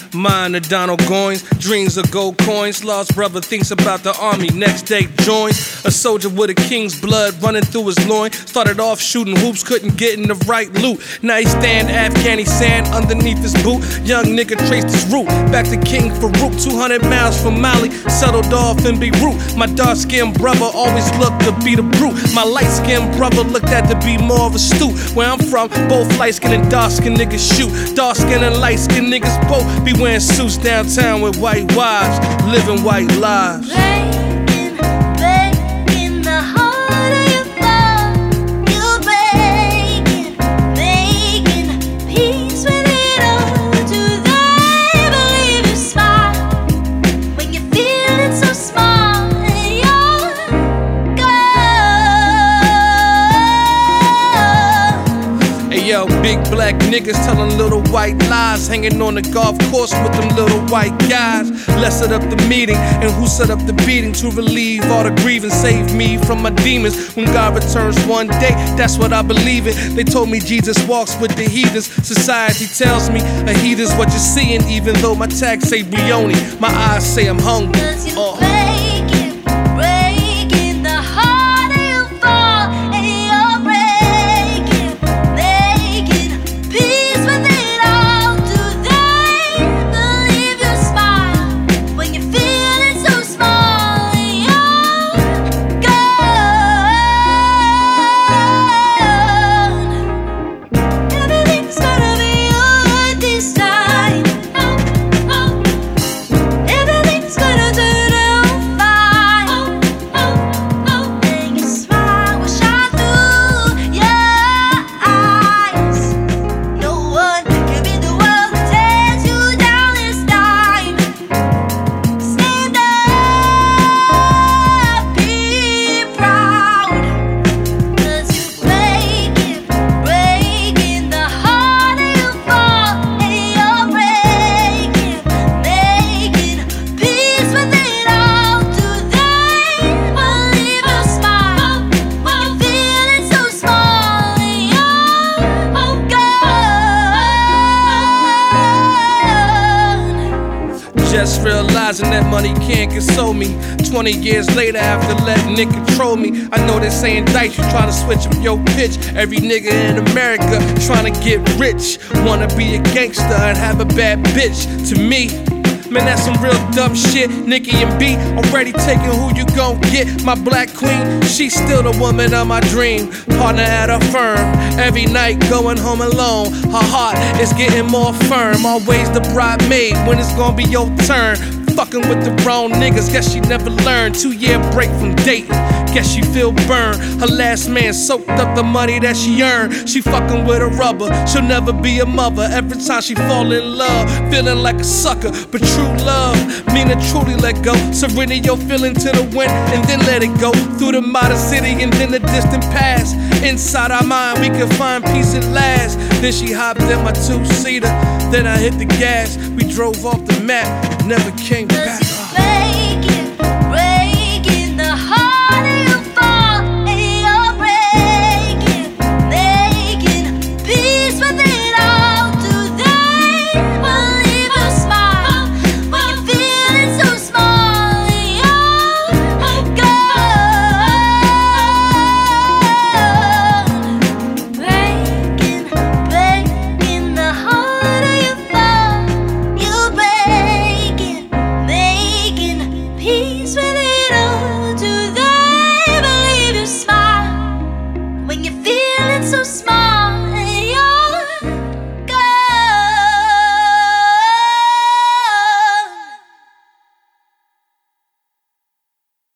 Mind of Donald Goins, dreams of gold coins. Lost brother thinks about the army, next day joins. A soldier with a king's blood running through his loin. Started off shooting hoops, couldn't get in the right loot. Now he stand Afghani sand underneath his boot. Young nigga traced his route back to King Farouk, 200 miles from Mali, settled off in Beirut. My dark-skinned brother always looked to be the brute. My light-skinned brother looked at to be more of a stoop. Where I'm from, both light-skinned and dark-skinned niggas shoot. Dark-skinned and light-skinned niggas both be wearing suits downtown with white wives, living white lives. Yo, big black niggas telling little white lies, hanging on the golf course with them little white guys. Let's set up the meeting, and who set up the beating to relieve all the grieving, save me from my demons. When God returns one day, that's what I believe in. They told me Jesus walks with the heathens. Society tells me a heathen's what you're seeing, even though my tags say Brioni. My eyes say I'm hungry. Just realizing that money can't console me. 20 years later, after letting it control me, I know they're saying dice, you trying to switch up your pitch. Every nigga in America trying to get rich, wanna be a gangster and have a bad bitch. To me, man, that's some real dumb shit. Nicki and B already taking who you gon' get. My black queen, she's still the woman of my dream. Partner at her firm, every night going home alone. Her heart is getting more firm. Always the bridesmaid when it's gonna be your turn. Fucking with the wrong niggas, guess she never learned. 2-year break from dating, guess she feel burned. Her last man soaked up the money that she earned. She fucking with a rubber, she'll never be a mother. Every time she fall in love, feeling like a sucker. But true love, mean to truly let go. Surrender your feeling to the wind and then let it go. Through the modern city and then the distant past. Inside our mind we can find peace at last. Then she hopped in my 2-seater, then I hit the gas. We drove off the map, never came back.